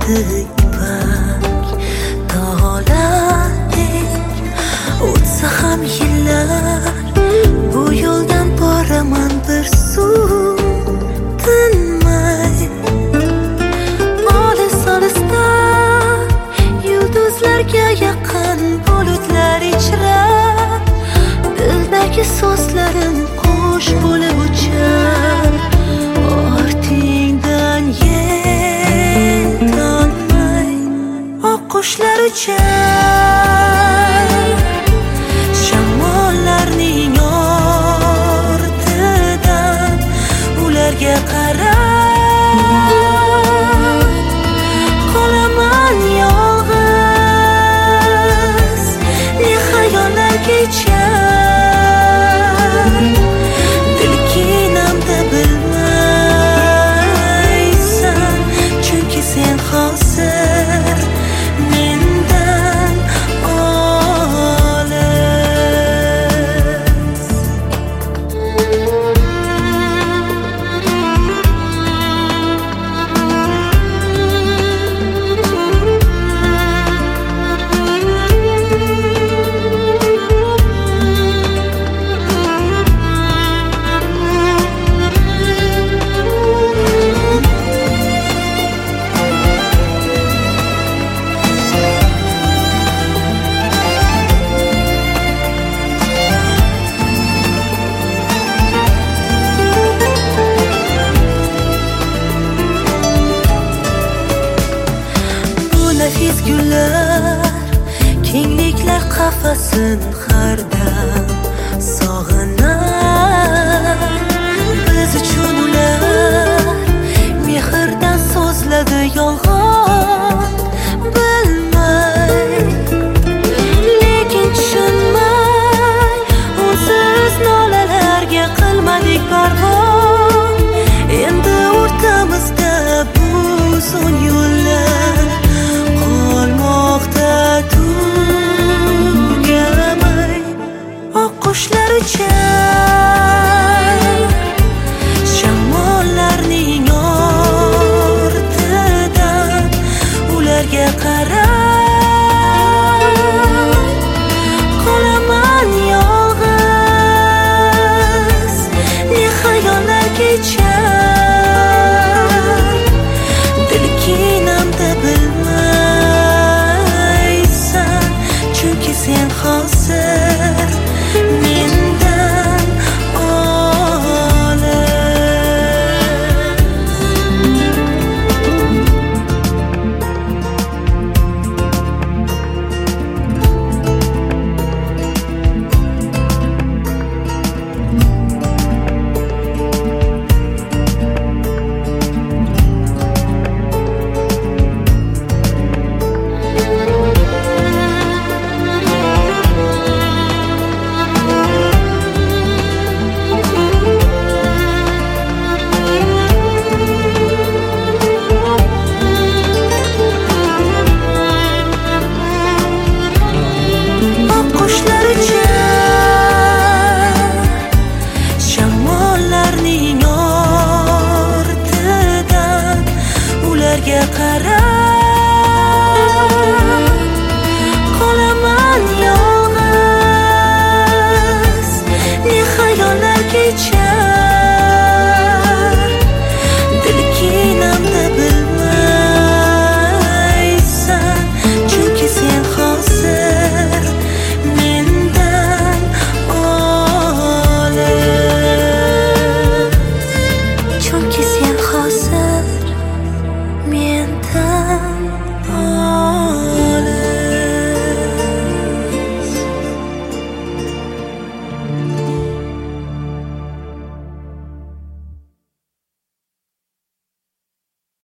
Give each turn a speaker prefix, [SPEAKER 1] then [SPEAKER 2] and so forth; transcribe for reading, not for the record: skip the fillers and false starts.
[SPEAKER 1] ipak tog'lardek. O'tsa ham yillar, bu yo'ldan boraman bir suv tinmay. Olis-olisdan yulduzlarga yaqin bulutlar ichra, dildagi so'zlarim qush bo'lib uchar. Ortingdan yetolmay oqqushlar uchar. Shamollarning ortidan ularga qarab qolaman yolg'iz. Ne xayollar kechar, dilkinamda bilmaysan, chunki sen hozir mendan olis. Nafis gullar, kengliklar qafasin har dam sog'inar. Biz uchun ular mehrdan so'zladi yolg'on.